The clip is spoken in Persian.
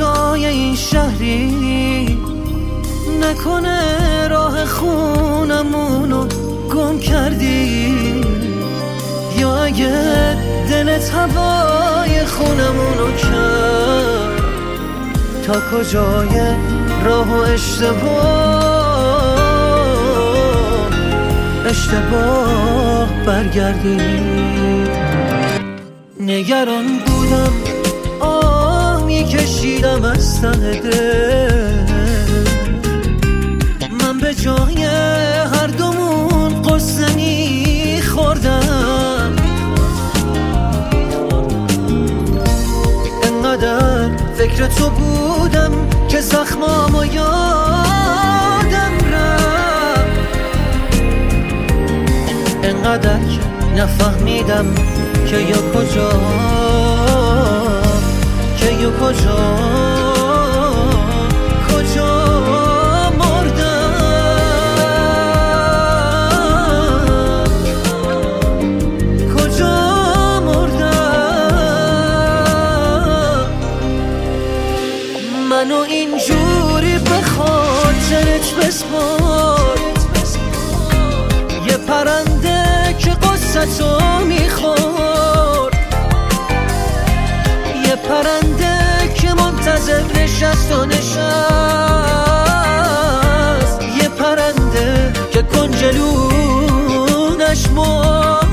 فضای این شهری نکنه راه خونمونو گم کردی، یا اگه دلت هوای خونمونو کرد تا کجای راه و اشتباه برگردید. نگران بودم آه میکشیدم از ته دل، من به جای هر دومون قصه میخوردم. انقدر فکر تو بودم که زخمامو یادم رفت، انقدر که نفهمیدم که یا کجا منو اینجوری به خاطرت بسپار، یه پرنده که قصتو میخور، یه پرنده که منتظر نشست و نشست، یه پرنده که کنجلونش مرد.